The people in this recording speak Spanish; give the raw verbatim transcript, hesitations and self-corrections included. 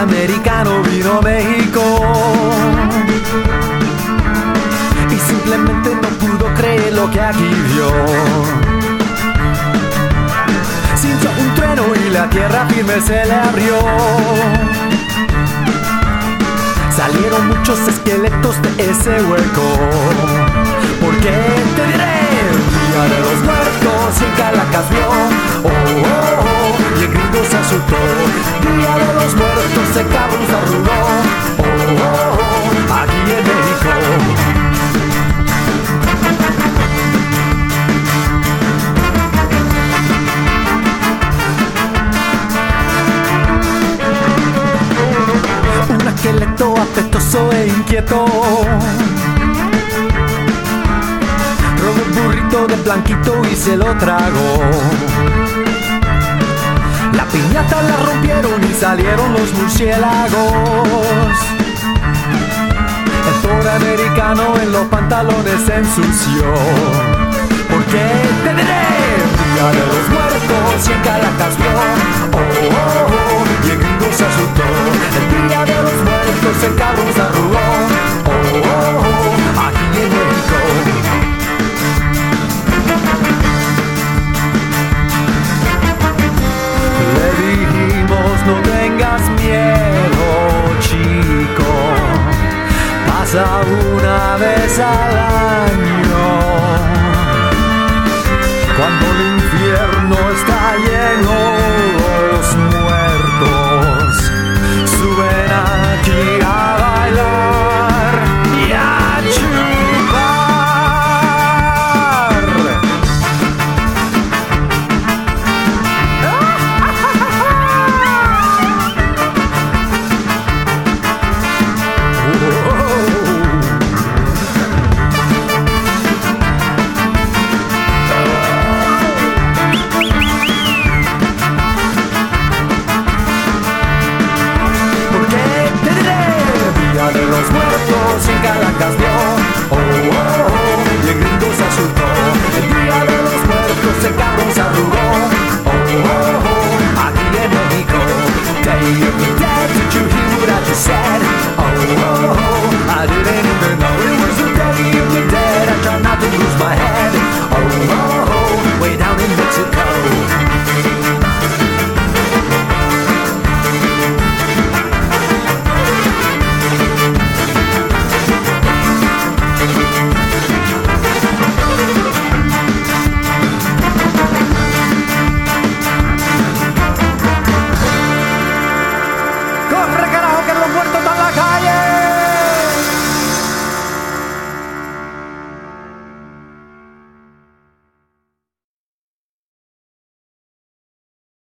americano vino a México y simplemente no pudo creer lo que aquí vio. Sintió un trueno y la tierra firme se le abrió. Salieron muchos esqueletos de ese hueco. Porque te diré, Día de los Muertos y en Caracas vio. Oh, oh, oh, y el gringo se asustó. Día de los Muertos en Cabo se arrugó. Oh, oh, oh, aquí en México. Un esqueleto apetoso e inquieto robó un burrito de blanquito y se lo tragó. La piñata la rompieron y salieron los murciélagos. El pobre americano en los pantalones se ensució. Porque te diré, Día de los Muertos y en Caracas vio. Oh, oh, oh, y el gringo se asustó. El Día de los Muertos en Cabo se arrugó. Oh, oh, oh, aquí en México. Le dijimos no tengas miedo, chico, pasa una vez al año. Cuando el infierno está lleno, los muertos suben aquí a bailar y a chupar. En Caracas vio, oh, oh, oh, y el gringo se asustó. El Día de los Muertos en Cabo se arrugó. Oh, oh, oh, aquí en México. Day of the Dead, did you hear what I just said? Oh, oh, oh, I didn't even know it was the Day of the Dead. I tried not to lose my head.